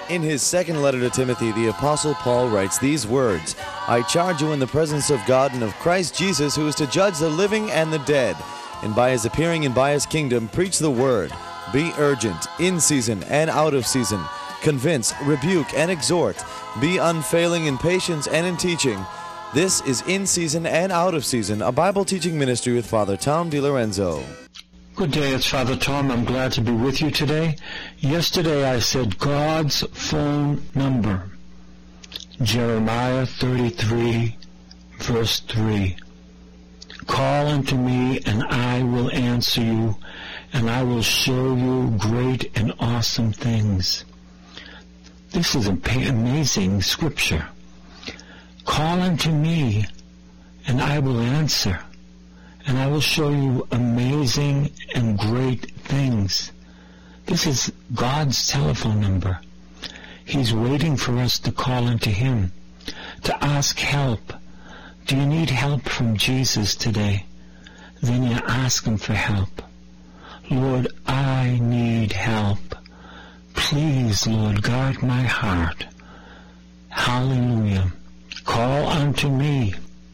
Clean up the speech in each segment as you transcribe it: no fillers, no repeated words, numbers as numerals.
In his second letter to Timothy, the Apostle Paul writes these words, I charge you in the presence of God and of Christ Jesus, who is to judge the living and the dead, and by his appearing and by his kingdom, preach the word. Be urgent, in season and out of season. Convince, rebuke, and exhort. Be unfailing in patience and in teaching. This is In Season and Out of Season, a Bible teaching ministry with Father Tom DiLorenzo. Good day, it's Father Tom. I'm glad to be with you today. Yesterday I said God's phone number. Jeremiah 33, verse 3. Call unto me, and I will answer you, and I will show you great and awesome things. This is amazing scripture. Call unto me, and I will answer, and I will show you amazing and great things. This is God's telephone number. He's waiting for us to call unto him, to ask help. Do you need help from Jesus today? Then you ask him for help. Lord, I need help. Please, Lord, guard my heart. Hallelujah. Call unto me,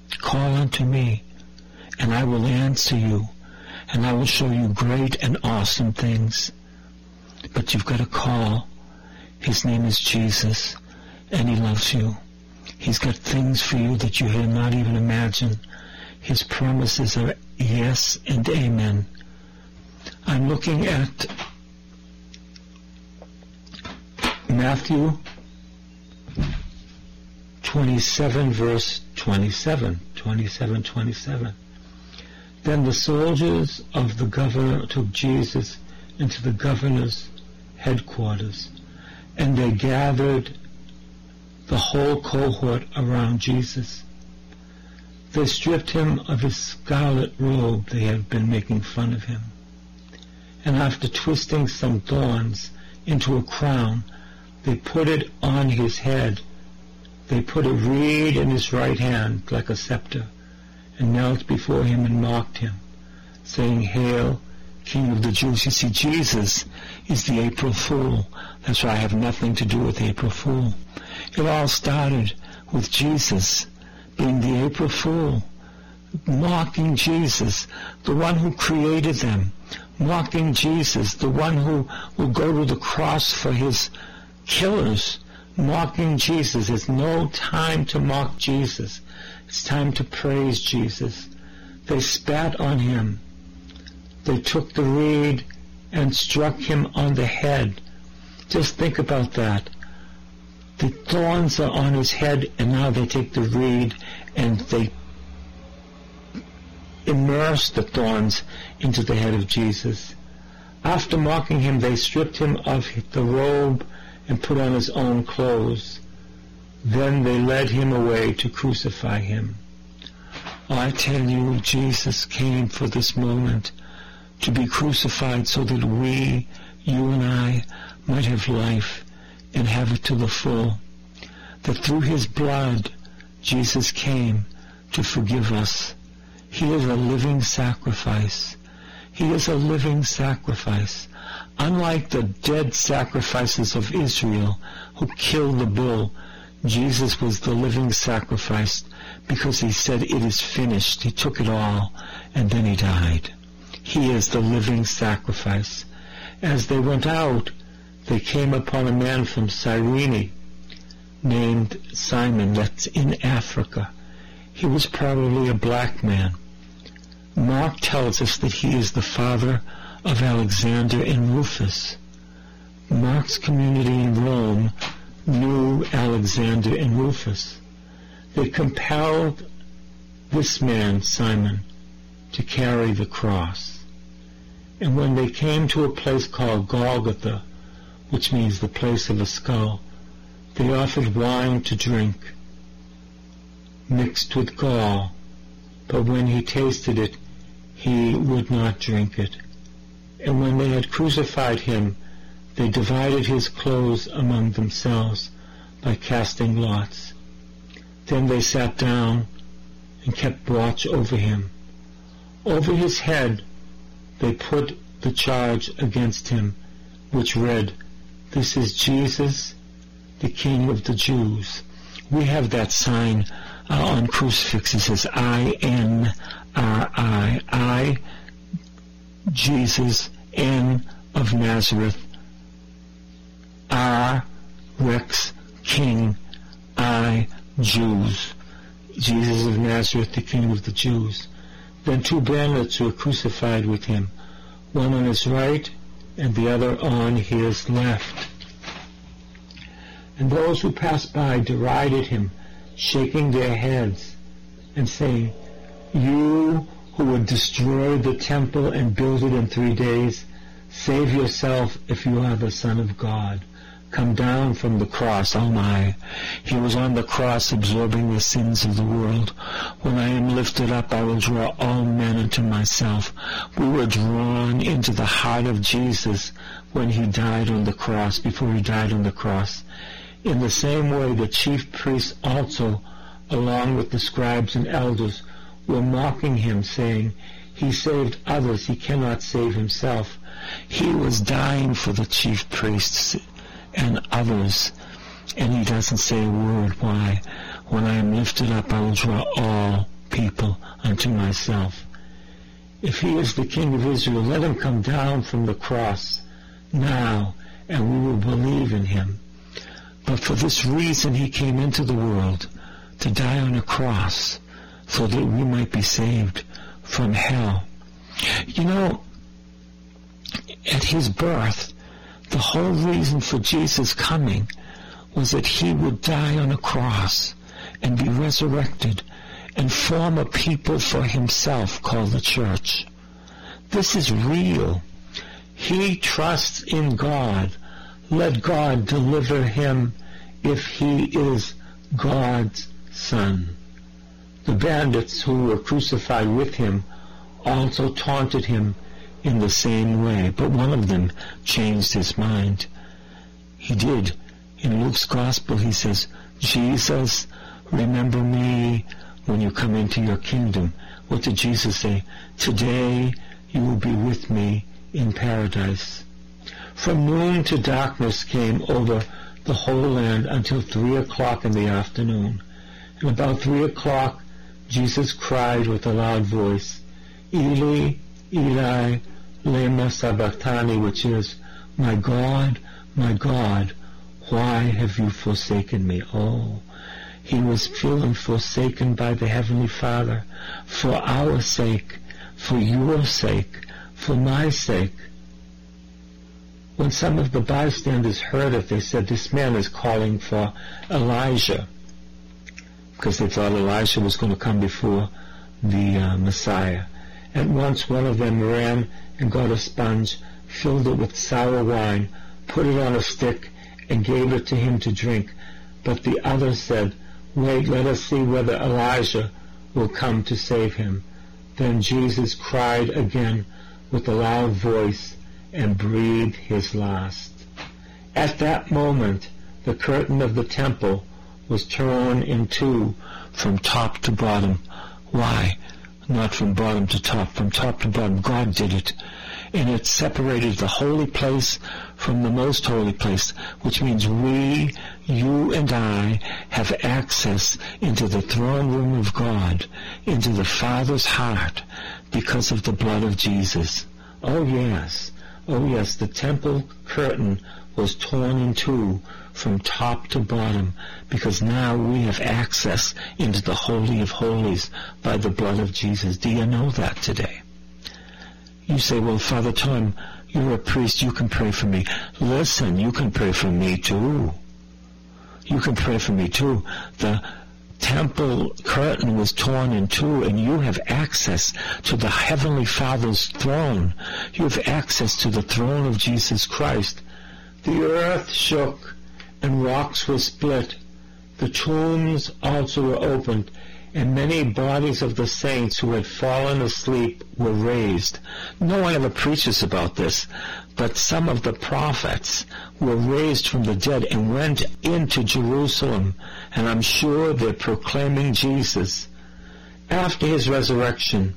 and I will answer you, and I will show you great and awesome things. But you've got to call. His name is Jesus, and he loves you. He's got things for you that you cannot even imagine. His promises are yes and amen. I'm looking at Matthew 27, verse 27. Then the soldiers of the governor took Jesus into the governor's headquarters, and they gathered the whole cohort around Jesus. They stripped him of his scarlet robe. They had been making fun of him. And after twisting some thorns into a crown, they put it on his head. They put a reed in his right hand like a scepter, and knelt before him and mocked him, saying, Hail, King of the Jews. You see, Jesus is the April Fool. That's why I have nothing to do with April Fool. It all started with Jesus being the April Fool, mocking Jesus, the one who created them, mocking Jesus, the one who will go to the cross for his killers, mocking Jesus. It's no time to mock Jesus. It's time to praise Jesus. They spat on him. They took the reed and struck him on the head. Just think about that. The thorns are on his head, and now they take the reed and they immerse the thorns into the head of Jesus. After mocking him, they stripped him of the robe and put on his own clothes. Then they led him away to crucify him. I tell you, Jesus came for this moment, to be crucified so that we, you and I, might have life and have it to the full. That through his blood, Jesus came to forgive us. He is a living sacrifice. He is a living sacrifice. Unlike the dead sacrifices of Israel who killed the bull, Jesus was the living sacrifice because he said, it is finished. He took it all, and then he died. He is the living sacrifice. As they went out, they came upon a man from Cyrene named Simon, that's in Africa. He was probably a black man. Mark tells us that he is the father of Alexander and Rufus. Mark's community in Rome knew Alexander and Rufus. They compelled this man, Simon, to carry the cross. And when they came to a place called Golgotha, which means the place of a skull, they offered wine to drink, mixed with gall, but when he tasted it, he would not drink it. And when they had crucified him, they divided his clothes among themselves by casting lots. Then they sat down and kept watch over him. Over his head they put the charge against him, which read, This is Jesus, the King of the Jews. We have that sign on crucifix. It says, I-N-R-I. I, Jesus, N of Nazareth, R, Rex, King, I, Jews. Jesus of Nazareth, the King of the Jews. Then two bandits were crucified with him, one on his right and the other on his left. And those who passed by derided him, shaking their heads and saying, You who would destroy the temple and build it in 3 days, save yourself if you are the Son of God. Come down from the cross. Oh my, he was on the cross absorbing the sins of the world. When I am lifted up, I will draw all men unto myself. We were drawn into the heart of Jesus when he died on the cross, before he died on the cross. In the same way, the chief priests also, along with the scribes and elders, were mocking him, saying, He saved others, he cannot save himself. He was dying for the chief priests and others, and he doesn't say a word. Why? When I am lifted up, I will draw all people unto myself. If he is the King of Israel, let him come down from the cross now, and we will believe in him. But for this reason he came into the world, to die on a cross, so that we might be saved from hell. You know, at his birth, the whole reason for Jesus coming was that he would die on a cross and be resurrected and form a people for himself called the church. This is real. He trusts in God. Let God deliver him if he is God's Son. The bandits who were crucified with him also taunted him in the same way, but one of them changed his mind. He did. In Luke's Gospel he says, Jesus, remember me when you come into your kingdom. What did Jesus say? Today you will be with me in paradise. From noon to darkness came over the whole land until 3 o'clock in the afternoon. And about 3 o'clock Jesus cried with a loud voice, Eli, Eli, lema sabachthani, which is, my God, why have you forsaken me? Oh, he was feeling forsaken by the Heavenly Father for our sake, for your sake, for my sake. When some of the bystanders heard it, they said, this man is calling for Elijah, because they thought Elijah was going to come before the Messiah. At once one of them ran and got a sponge, filled it with sour wine, put it on a stick, and gave it to him to drink. But the other said, Wait, let us see whether Elijah will come to save him. Then Jesus cried again with a loud voice and breathed his last. At that moment, the curtain of the temple was torn in two from top to bottom. Why? Not from bottom to top, from top to bottom. God did it. And it separated the holy place from the most holy place, which means we, you and I, have access into the throne room of God, into the Father's heart, because of the blood of Jesus. Oh yes, the temple curtain was torn in two from top to bottom, because now we have access into the Holy of Holies by the blood of Jesus. Do you know that today? You say, well, Father Tom, you're a priest, you can pray for me. Listen, you can pray for me too. You can pray for me too. The temple curtain was torn in two, and you have access to the Heavenly Father's throne. You have access to the throne of Jesus Christ. The earth shook, and rocks were split. The tombs also were opened, and many bodies of the saints who had fallen asleep were raised. No one ever preaches about this, but some of the prophets were raised from the dead and went into Jerusalem, and I'm sure they're proclaiming Jesus. After his resurrection,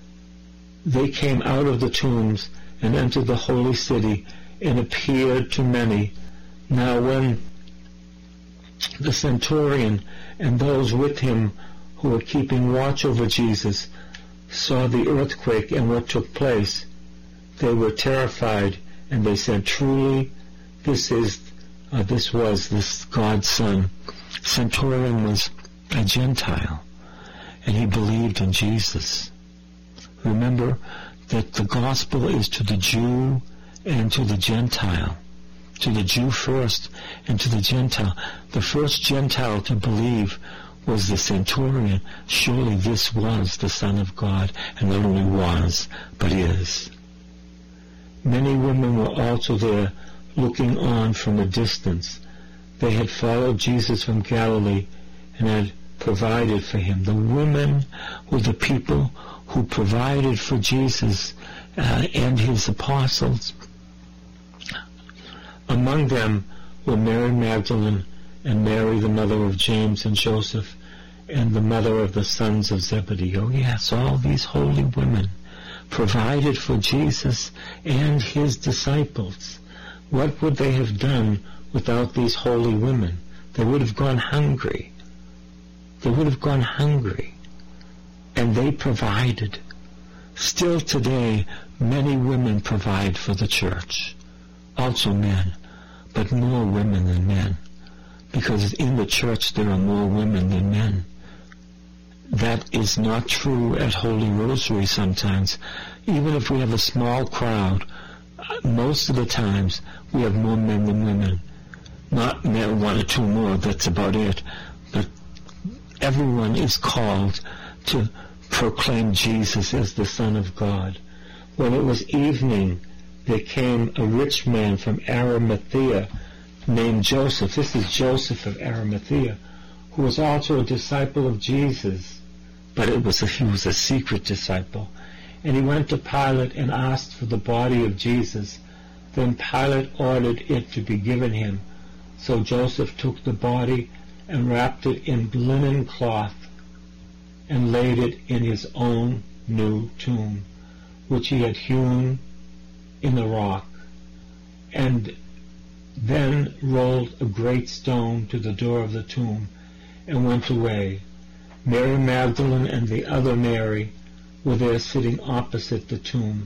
they came out of the tombs and entered the holy city and appeared to many. Now when the centurion and those with him who were keeping watch over Jesus saw the earthquake and what took place, they were terrified, and they said, "Truly, this was this God's Son." Centurion was a Gentile, and he believed in Jesus. Remember that the gospel is to the Jew and to the Gentile. To the Jew first and to the Gentile. The first Gentile to believe was the centurion. Surely this was the Son of God, and not only was, but is. Many women were also there, looking on from a distance. They had followed Jesus from Galilee and had provided for him. The women were the people who provided for Jesus and his apostles. Among them were Mary Magdalene and Mary, the mother of James and Joseph, and the mother of the sons of Zebedee. Oh yes, all these holy women provided for Jesus and his disciples. What would they have done without these holy women? They would have gone hungry. They would have gone hungry. And they provided. Still today, many women provide for the church. Also men, but more women than men. Because in the church there are more women than men. That is not true at Holy Rosary sometimes. Even if we have a small crowd, most of the times we have more men than women. Not one or two more, that's about it. But everyone is called to proclaim Jesus as the Son of God. When it was evening, there came a rich man from Arimathea named Joseph. This is Joseph of Arimathea, who was also a disciple of Jesus. But he was a secret disciple. And he went to Pilate and asked for the body of Jesus. Then Pilate ordered it to be given him. So Joseph took the body and wrapped it in linen cloth and laid it in his own new tomb, which he had hewn in the rock, and then rolled a great stone to the door of the tomb and went away. Mary Magdalene and the other Mary were there sitting opposite the tomb.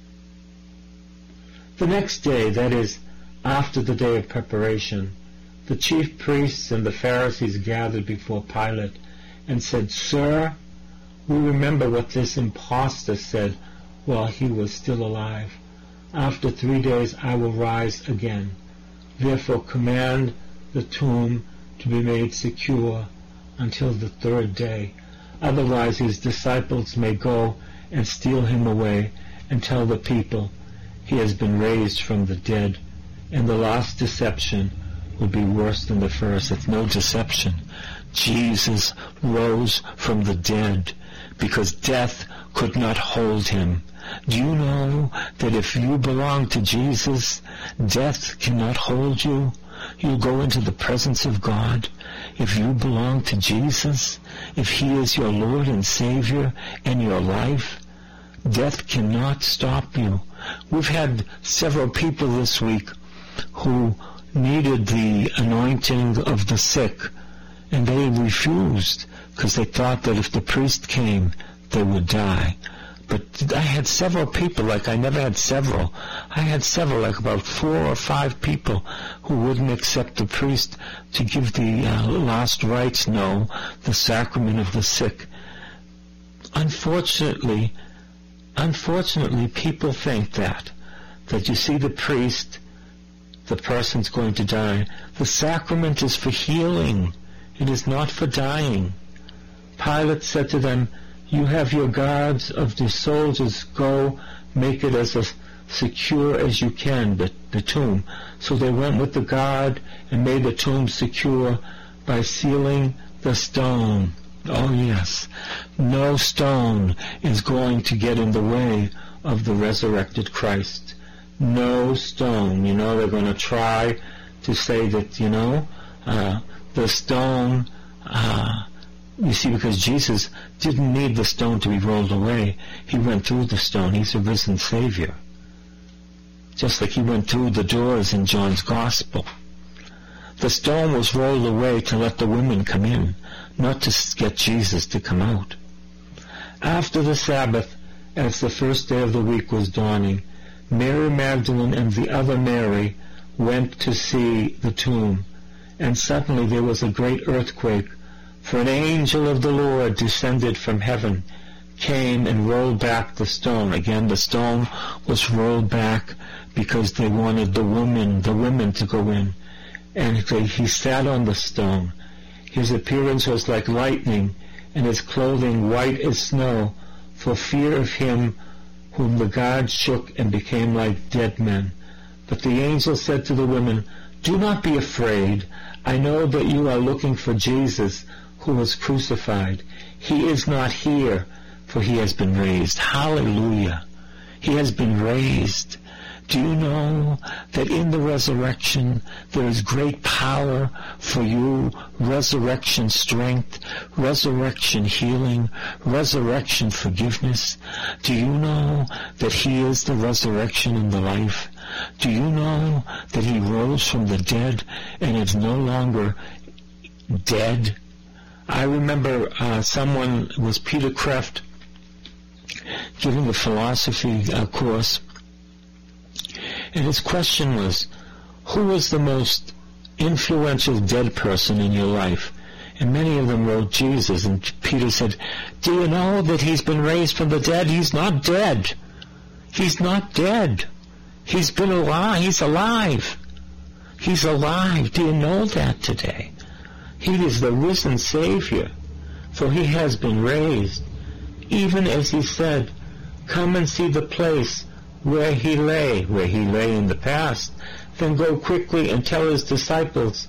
The next day, that is, after the day of preparation, the chief priests and the Pharisees gathered before Pilate and said, "Sir, we remember what this impostor said while he was still alive. After 3 days I will rise again. Therefore command the tomb to be made secure until the 3rd day. Otherwise his disciples may go and steal him away and tell the people he has been raised from the dead. And the last deception will be worse than the first." It's no deception. Jesus rose from the dead because death could not hold him. Do you know that if you belong to Jesus, death cannot hold you? You go into the presence of God. If you belong to Jesus, if he is your Lord and Savior and your life, death cannot stop you. We've had several people this week who needed the anointing of the sick, and they refused because they thought that if the priest came, they would die. But I had several people, like I never had several. I had several, like about 4 or 5 people who wouldn't accept the priest to give the last rites, no, the sacrament of the sick. Unfortunately, people think that you see the priest, the person's going to die. The sacrament is for healing. It is not for dying. Pilate said to them, "You have your guards of the soldiers. Go, make it as secure as you can, the tomb." So they went with the guard and made the tomb secure by sealing the stone. Oh yes, no stone is going to get in the way of the resurrected Christ. No stone. You know, they're going to try to say that, the stone, you see, because Jesus didn't need the stone to be rolled away. He went through the stone. He's a risen Savior. Just like he went through the doors in John's Gospel. The stone was rolled away to let the women come in, not to get Jesus to come out. After the Sabbath, as the first day of the week was dawning, Mary Magdalene and the other Mary went to see the tomb. And suddenly there was a great earthquake, for an angel of the Lord descended from heaven, came and rolled back the stone. Again, the stone was rolled back because they wanted the women to go in. And he sat on the stone. His appearance was like lightning, and his clothing white as snow, for fear of him whom the guards shook and became like dead men. But the angel said to the women, "Do not be afraid. I know that you are looking for Jesus, who was crucified. He is not here, for he has been raised." Hallelujah. He has been raised. Do you know that in the resurrection there is great power for you? Resurrection strength, resurrection healing, resurrection forgiveness. Do you know that he is the resurrection and the life? Do you know that he rose from the dead and is no longer dead? I remember someone, was Peter Kreeft, giving a philosophy course, and his question was, who was the most influential dead person in your life? And many of them wrote Jesus, and Peter said, do you know that he's been raised from the dead? He's not dead. He's not dead. He's been alive. He's alive. He's alive. Do you know that today? He is the risen Savior, for he has been raised. Even as he said, come and see the place where he lay in the past, then go quickly and tell his disciples,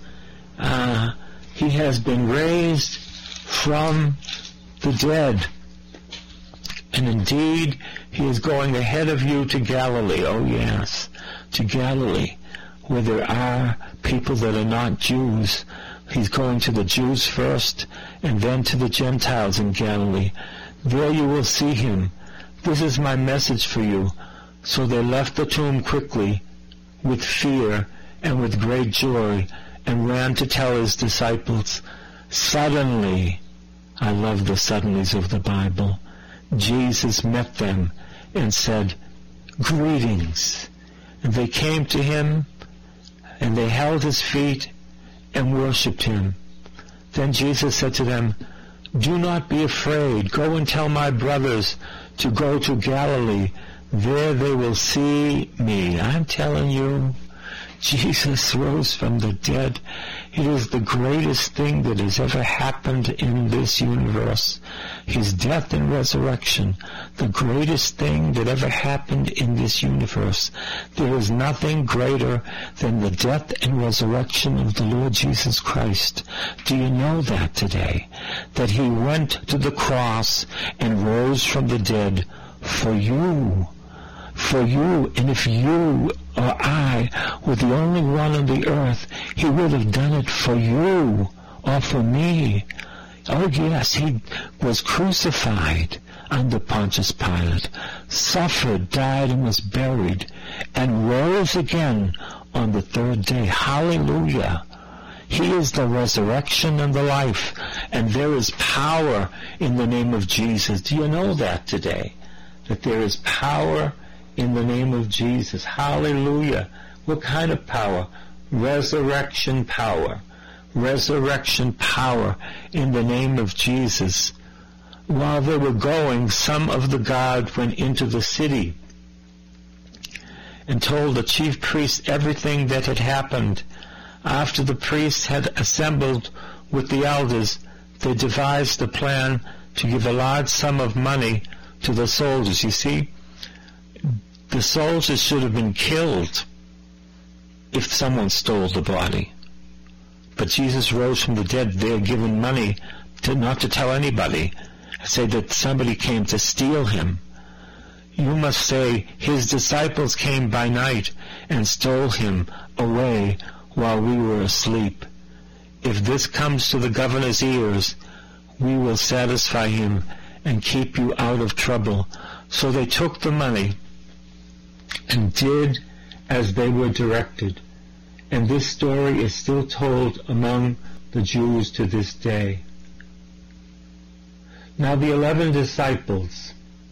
he has been raised from the dead. And indeed, he is going ahead of you to Galilee. Oh yes, to Galilee, where there are people that are not Jews. He's going to the Jews first, and then to the Gentiles in Galilee. There you will see him. This is my message for you. So they left the tomb quickly, with fear and with great joy, and ran to tell his disciples. Suddenly, I love the suddenlies of the Bible, Jesus met them and said, greetings. And they came to him, and they held his feet and worshipped him. Then Jesus said to them, do not be afraid. Go and tell my brothers to go to Galilee. There they will see me. I'm telling you, Jesus rose from the dead. It is the greatest thing that has ever happened in this universe. His death and resurrection, the greatest thing that ever happened in this universe. There is nothing greater than the death and resurrection of the Lord Jesus Christ. Do you know that today? That he went to the cross and rose from the dead for you. For you, and if you or I were the only one on the earth, he would have done it for you or for me. Oh yes, he was crucified under Pontius Pilate, suffered, died, and was buried, and rose again on the third day. Hallelujah. He is the resurrection and the life, and there is power in the name of Jesus. Do you know that today? That there is power in the name of Jesus. Hallelujah. What kind of power? Resurrection power. Resurrection power in the name of Jesus. While they were going, some of the guard went into the city and told the chief priests everything that had happened. After the priests had assembled with the elders, they devised a plan to give a large sum of money to the soldiers. You see, the soldiers should have been killed if someone stole the body. But Jesus rose from the dead. They are given money not to tell anybody. Say that somebody came to steal him. You must say, his disciples came by night and stole him away while we were asleep. If this comes to the governor's ears, we will satisfy him and keep you out of trouble. So they took the money and did as they were directed. and this story is still told among the Jews to this day. Now the 11 disciples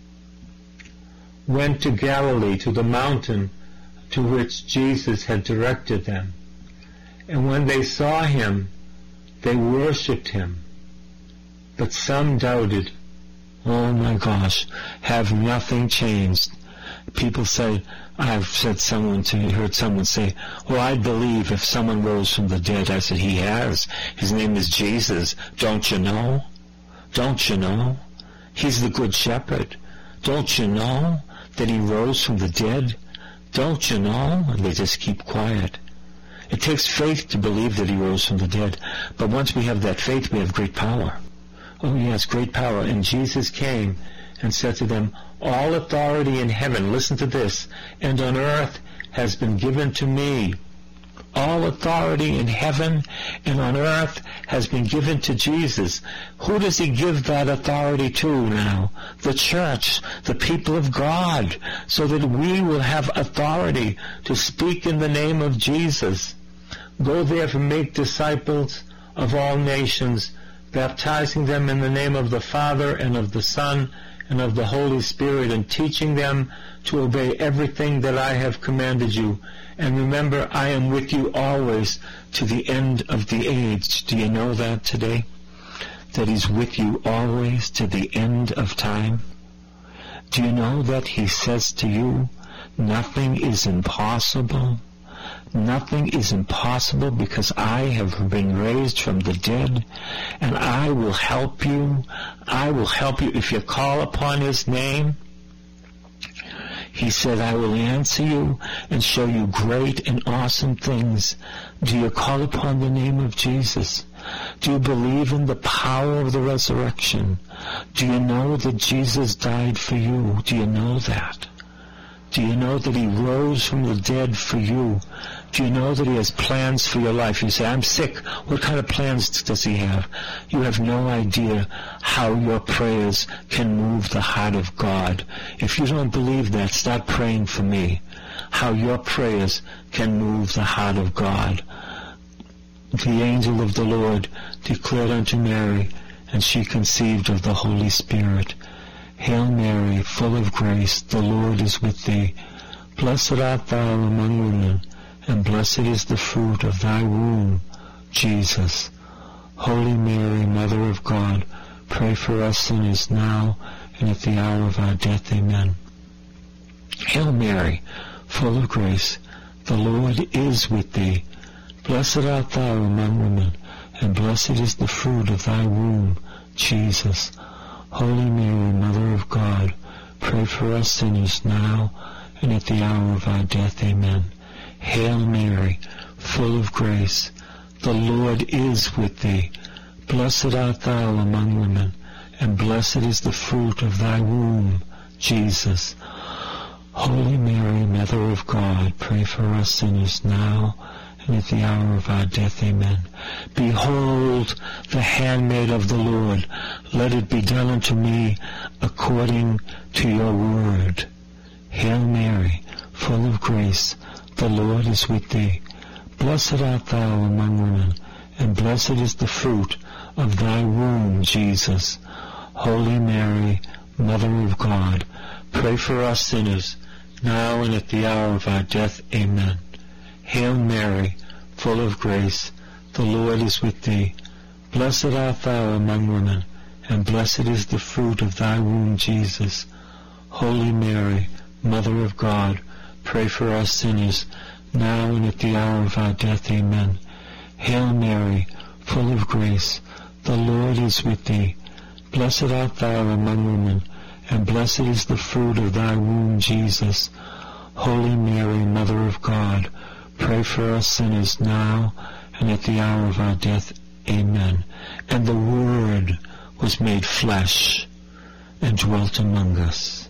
went to Galilee, to the mountain to which Jesus had directed them. And when they saw him, they worshipped him. But some doubted. Oh my gosh, have nothing changed? People say, heard someone say, well, I'd believe if someone rose from the dead. I said, he has. His name is Jesus. Don't you know? Don't you know? He's the good shepherd. Don't you know that he rose from the dead? Don't you know? And they just keep quiet. It takes faith to believe that he rose from the dead. But once we have that faith, we have great power. Oh yes, great power. And Jesus came and said to them, all authority in heaven, listen to this, and on earth has been given to me. All authority in heaven and on earth has been given to Jesus. Who does he give that authority to now? The church, the people of God, so that we will have authority to speak in the name of Jesus. Go therefore, make disciples of all nations, baptizing them in the name of the Father and of the Son and of the Holy Spirit, and teaching them to obey everything that I have commanded you. And remember, I am with you always to the end of the age. Do you know that today? That he's with you always to the end of time? Do you know that he says to you, nothing is impossible? Nothing is impossible because I have been raised from the dead, and I will help you. I will help you if you call upon his name. He said, I will answer you and show you great and awesome things. Do you call upon the name of Jesus? Do you believe in the power of the resurrection? Do you know that Jesus died for you? Do you know that? Do you know that he rose from the dead for you? Do you know that he has plans for your life? You say, I'm sick. What kind of plans does he have? You have no idea how your prayers can move the heart of God. If you don't believe that, start praying for me. How your prayers can move the heart of God. The angel of the Lord declared unto Mary, and she conceived of the Holy Spirit. Hail Mary, full of grace, the Lord is with thee. Blessed art thou among women, and blessed is the fruit of thy womb, Jesus. Holy Mary, Mother of God, pray for us sinners now and at the hour of our death. Amen. Hail Mary, full of grace, the Lord is with thee. Blessed art thou among women, and blessed is the fruit of thy womb, Jesus. Holy Mary, Mother of God, pray for us sinners now and at the hour of our death. Amen. Hail Mary, full of grace, the Lord is with thee. Blessed art thou among women, and blessed is the fruit of thy womb, Jesus. Holy Mary, Mother of God, pray for us sinners now and at the hour of our death. Amen. Behold, the handmaid of the Lord. Let it be done unto me according to your word. Hail Mary, full of grace, the Lord is with thee. Blessed art thou among women, and blessed is the fruit of thy womb, Jesus. Holy Mary, Mother of God, pray for us sinners, now and at the hour of our death. Amen. Hail Mary, full of grace, the Lord is with thee. Blessed art thou among women, and blessed is the fruit of thy womb, Jesus. Holy Mary, Mother of God, pray for us sinners, now and at the hour of our death. Amen. Hail Mary, full of grace, the Lord is with thee. Blessed art thou among women, and blessed is the fruit of thy womb, Jesus. Holy Mary, Mother of God, pray for us sinners now and at the hour of our death. Amen. And the Word was made flesh and dwelt among us.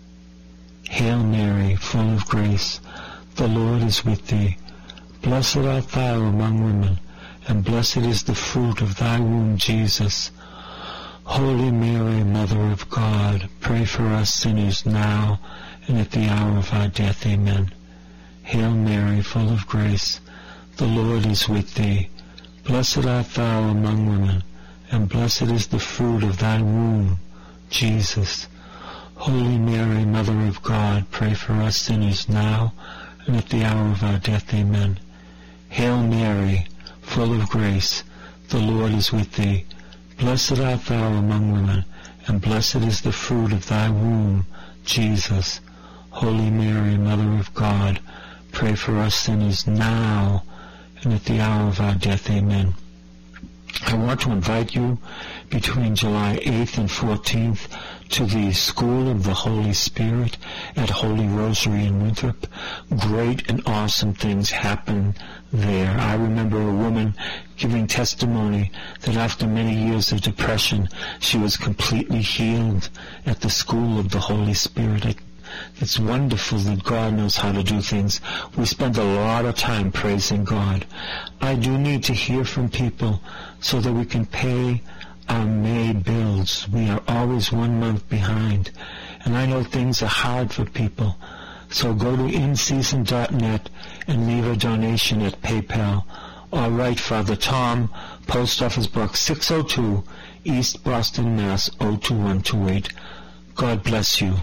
Hail Mary, full of grace, the Lord is with thee. Blessed art thou among women, and blessed is the fruit of thy womb, Jesus. Holy Mary, Mother of God, pray for us sinners now and at the hour of our death. Amen. Hail Mary, full of grace, the Lord is with thee. Blessed art thou among women, and blessed is the fruit of thy womb, Jesus. Holy Mary, Mother of God, pray for us sinners now and at the hour of our death. Amen. Hail Mary, full of grace, the Lord is with thee. Blessed art thou among women, and blessed is the fruit of thy womb, Jesus. Holy Mary, Mother of God, pray for us sinners now and at the hour of our death. Amen. I want to invite you between July 8th and 14th to the School of the Holy Spirit at Holy Rosary in Winthrop. Great and awesome things happen there. I remember a woman giving testimony that after many years of depression, she was completely healed at the School of the Holy Spirit. It's wonderful that God knows how to do things. We spend a lot of time praising God. I do need to hear from people so that we can pay our May bills. We are always 1 month behind. And I know things are hard for people. So go to inseason.net and leave a donation at PayPal. Or write Father Tom, Post Office Box 602, East Boston, Mass. 02128. God bless you.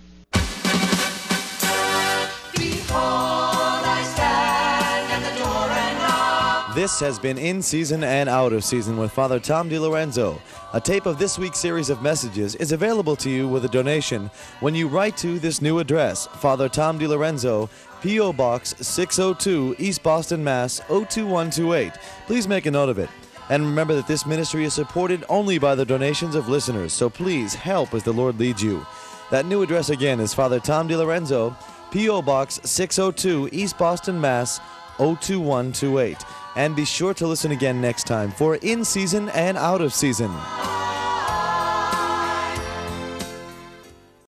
This has been In Season and Out of Season with Father Tom DiLorenzo. A tape of this week's series of messages is available to you with a donation when you write to this new address, Father Tom DiLorenzo, P.O. Box 602, East Boston, Mass. 02128. Please make a note of it. And remember that this ministry is supported only by the donations of listeners, so please help as the Lord leads you. That new address again is Father Tom DiLorenzo, P.O. Box 602, East Boston, Mass. 02128. And be sure to listen again next time for In Season and Out of Season.